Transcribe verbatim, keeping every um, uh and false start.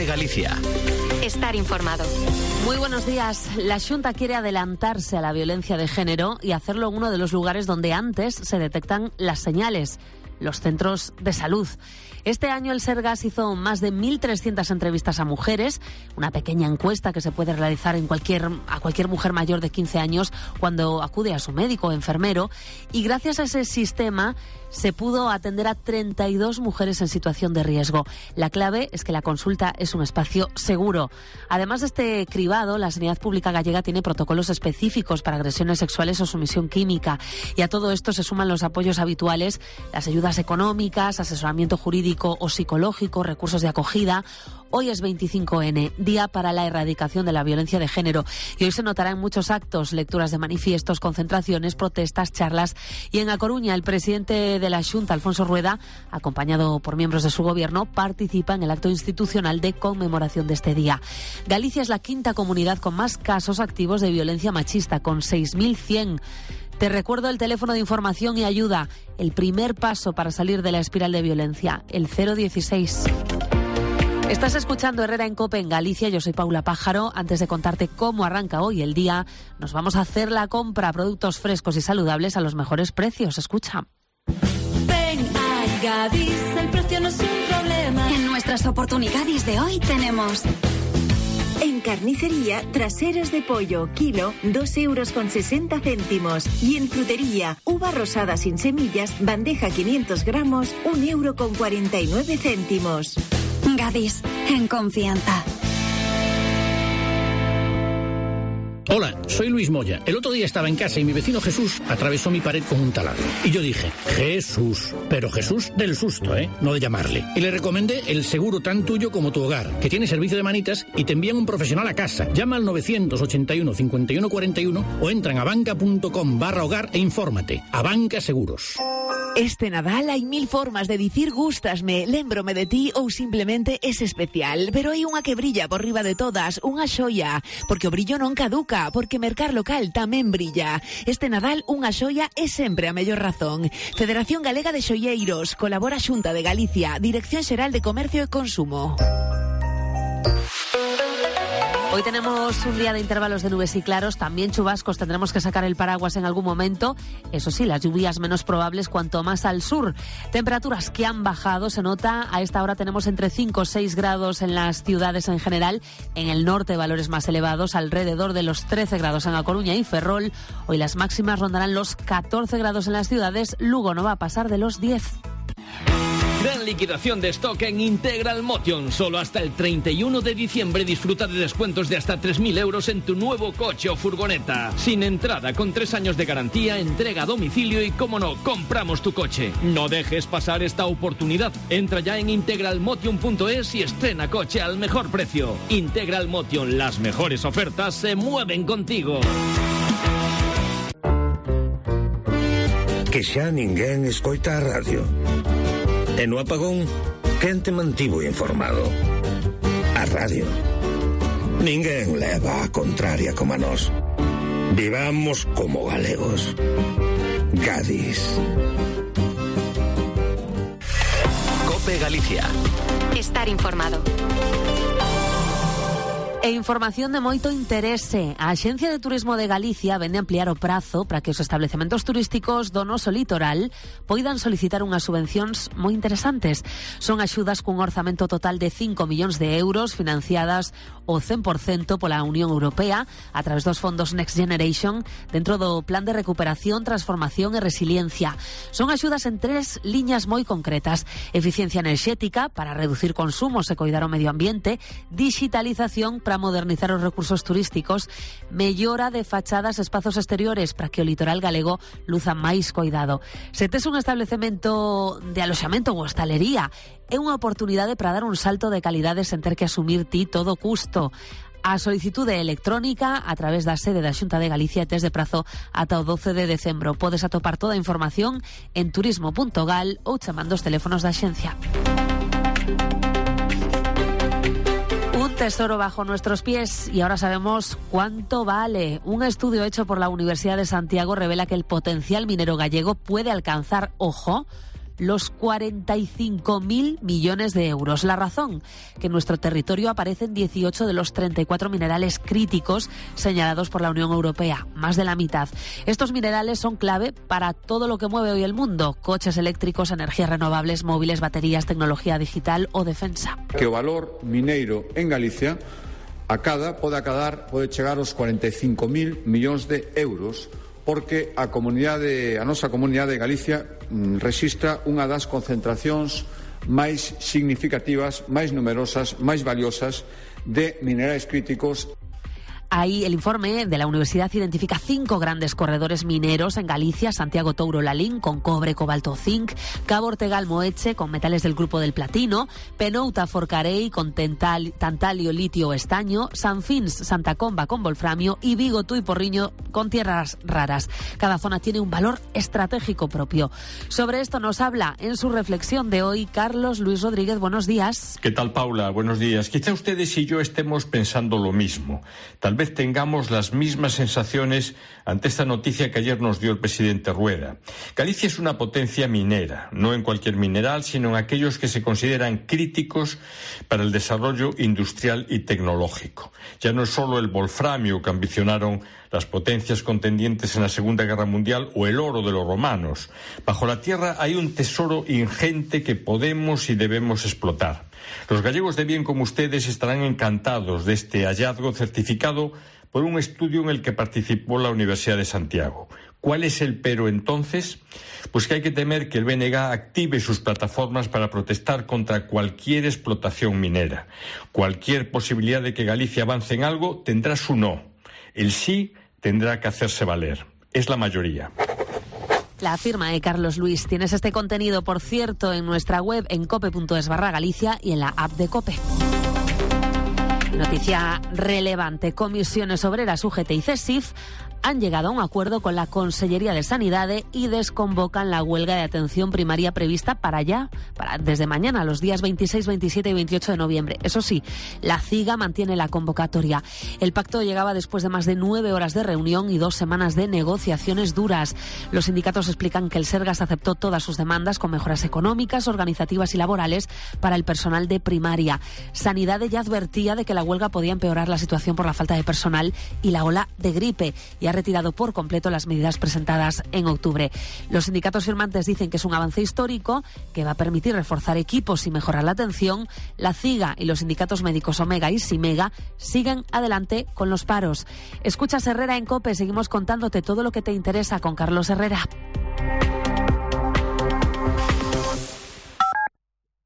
Galicia. Estar informado. Muy buenos días. La Xunta quiere adelantarse a la violencia de género y hacerlo en uno de los lugares donde antes se detectan las señales, los centros de salud. Este año el Sergas hizo más de mil trescientas entrevistas a mujeres, una pequeña encuesta que se puede realizar en cualquier, a cualquier mujer mayor de quince años cuando acude a su médico o enfermero, y gracias a ese sistema se pudo atender a treinta y dos mujeres en situación de riesgo. La clave es que la consulta es un espacio seguro. Además de este cribado, la Sanidad Pública gallega tiene protocolos específicos para agresiones sexuales o sumisión química, y a todo esto se suman los apoyos habituales, las ayudas económicas, asesoramiento jurídico o psicológico, recursos de acogida. Hoy es veinticinco ene, Día para la Erradicación de la Violencia de Género, y hoy se notará en muchos actos, lecturas de manifiestos, concentraciones, protestas, charlas. Y en A Coruña, el presidente de la Xunta, Alfonso Rueda, acompañado por miembros de su gobierno, participa en el acto institucional de conmemoración de este día. Galicia es la quinta comunidad con más casos activos de violencia machista, con seis mil cien. Te recuerdo el teléfono de información y ayuda, el primer paso para salir de la espiral de violencia, el cero dieciséis. Estás escuchando Herrera en COPE en Galicia, yo soy Paula Pájaro. Antes de contarte cómo arranca hoy el día, nos vamos a hacer la compra, productos frescos y saludables a los mejores precios. Escucha. Ven a Gadis, el precio no es un problema. En nuestras oportunidades de hoy tenemos... En carnicería, traseros de pollo, kilo, dos euros con sesenta céntimos. Y en frutería, uva rosada sin semillas, bandeja quinientos gramos, un euro con cuarenta y nueve céntimos. Gadis, en confianza. Hola, soy Luis Moya. El otro día estaba en casa y mi vecino Jesús atravesó mi pared con un taladro. Y yo dije, Jesús, pero Jesús del susto, ¿eh? No de llamarle. Y le recomendé el seguro tan tuyo como tu hogar, que tiene servicio de manitas y te envían un profesional a casa. Llama al novecientos ochenta y uno cincuenta y uno cuarenta y uno o entra en abanca.com barra hogar e infórmate. Abanca Seguros. Este Nadal hai mil formas de dicir gústasme, lémbrome de ti ou simplemente es especial, pero hai unha que brilla por riba de todas, unha xoia, porque o brillo non caduca, porque mercar local tamén brilla. Este Nadal unha xoia é sempre a mellor razón. Federación Galega de Xoieiros, colabora Xunta de Galicia, Dirección Xeral de Comercio e Consumo. Hoy tenemos un día de intervalos de nubes y claros, también chubascos, tendremos que sacar el paraguas en algún momento. Eso sí, las lluvias menos probables cuanto más al sur. Temperaturas que han bajado, se nota, a esta hora tenemos entre cinco o seis grados en las ciudades en general. En el norte valores más elevados, alrededor de los trece grados en A Coruña y Ferrol. Hoy las máximas rondarán los catorce grados en las ciudades, Lugo no va a pasar de los diez. Gran liquidación de stock en Integral Motion. Solo hasta el treinta y uno de diciembre disfruta de descuentos de hasta tres mil euros en tu nuevo coche o furgoneta. Sin entrada, con tres años de garantía, entrega a domicilio y, como no, compramos tu coche. No dejes pasar esta oportunidad. Entra ya en integral motion punto es y estrena coche al mejor precio. Integral Motion, las mejores ofertas se mueven contigo. Que xa ninguén escoita a radio. E no apagón, quen te mantivo informado? A radio. Ninguén leva a contraria como a nós. Vivamos como galegos. Gadis. COPE Galicia. Estar informado. E información de moito interese. A Axencia de Turismo de Galicia vende ampliar o prazo para que os establecementos turísticos do noso litoral poidan solicitar unhas subvencións moi interesantes. Son axudas cun orzamento total de cinco millóns de euros financiadas o cen por cento pola Unión Europea a través dos fondos Next Generation dentro do Plan de Recuperación, Transformación e Resiliencia. Son axudas en tres liñas moi concretas: eficiencia enerxética para reducir consumos e coidar o medio ambiente, digitalización para modernizar os recursos turísticos, mellora de fachadas e espazos exteriores para que o litoral galego luza máis coidado. Se tes un establecemento de aloxamento ou hostalería, é unha oportunidade para dar un salto de calidade sen ter que asumir ti todo o custo. A solicitude electrónica a través da sede da Xunta de Galicia tes de prazo ata o doce de decembro. Podes atopar toda a información en turismo punto gal ou chamando os teléfonos da axencia. Un tesoro bajo nuestros pies y ahora sabemos cuánto vale. Un estudio hecho por la Universidad de Santiago revela que el potencial minero gallego puede alcanzar, ojo, los cuarenta y cinco mil millones de euros. La razón, que en nuestro territorio aparecen dieciocho de los treinta y cuatro minerales críticos señalados por la Unión Europea, más de la mitad. Estos minerales son clave para todo lo que mueve hoy el mundo: coches eléctricos, energías renovables, móviles, baterías, tecnología digital o defensa. Que o valor mineiro en Galicia a cada pode acadar, pode chegar aos cuarenta e cinco mil millóns de euros, porque a comunidade, a nosa comunidade de Galicia mm, rexistra unha das concentracións máis significativas, máis numerosas, máis valiosas de minerais críticos. Ahí el informe de la universidad identifica cinco grandes corredores mineros en Galicia: Santiago Touro Lalín con cobre, cobalto, zinc; Cabo Ortegal Moeche con metales del grupo del platino; Penouta Forcarei con tental, tantalio, litio o estaño; San Fins Santa Comba con wolframio y Vigo Tui Porriño con tierras raras. Cada zona tiene un valor estratégico propio. Sobre esto nos habla en su reflexión de hoy Carlos Luis Rodríguez. Buenos días. ¿Qué tal, Paula? Buenos días. Quizá ustedes y yo estemos pensando lo mismo. Tal vez tengamos las mismas sensaciones ante esta noticia que ayer nos dio el presidente Rueda. Galicia es una potencia minera, no en cualquier mineral, sino en aquellos que se consideran críticos para el desarrollo industrial y tecnológico. Ya no es solo el wolframio que ambicionaron las potencias contendientes en la Segunda Guerra Mundial o el oro de los romanos. Bajo la tierra hay un tesoro ingente que podemos y debemos explotar. Los gallegos de bien como ustedes estarán encantados de este hallazgo certificado por un estudio en el que participó la Universidad de Santiago. ¿Cuál es el pero entonces? Pues que hay que temer que el B N G active sus plataformas para protestar contra cualquier explotación minera. Cualquier posibilidad de que Galicia avance en algo tendrá su no. El sí tendrá que hacerse valer. Es la mayoría. La firma de Carlos Luis. Tienes este contenido, por cierto, en nuestra web en cope punto es barra Galicia y en la app de COPE. Noticia relevante. Comisiones Obreras, U G T y CESIF han llegado a un acuerdo con la Consellería de Sanidade y desconvocan la huelga de atención primaria prevista para ya, para desde mañana, los días veintiséis, veintisiete y veintiocho de noviembre. Eso sí, la CIGA mantiene la convocatoria. El pacto llegaba después de más de nueve horas de reunión y dos semanas de negociaciones duras. Los sindicatos explican que el Sergas aceptó todas sus demandas con mejoras económicas, organizativas y laborales para el personal de primaria. Sanidade ya advertía de que la huelga podía empeorar la situación por la falta de personal y la ola de gripe, y ha retirado por completo las medidas presentadas en octubre. Los sindicatos firmantes dicen que es un avance histórico que va a permitir reforzar equipos y mejorar la atención. La CIGA y los sindicatos médicos Omega y Simega siguen adelante con los paros. Escuchas Herrera en COPE, seguimos contándote todo lo que te interesa con Carlos Herrera.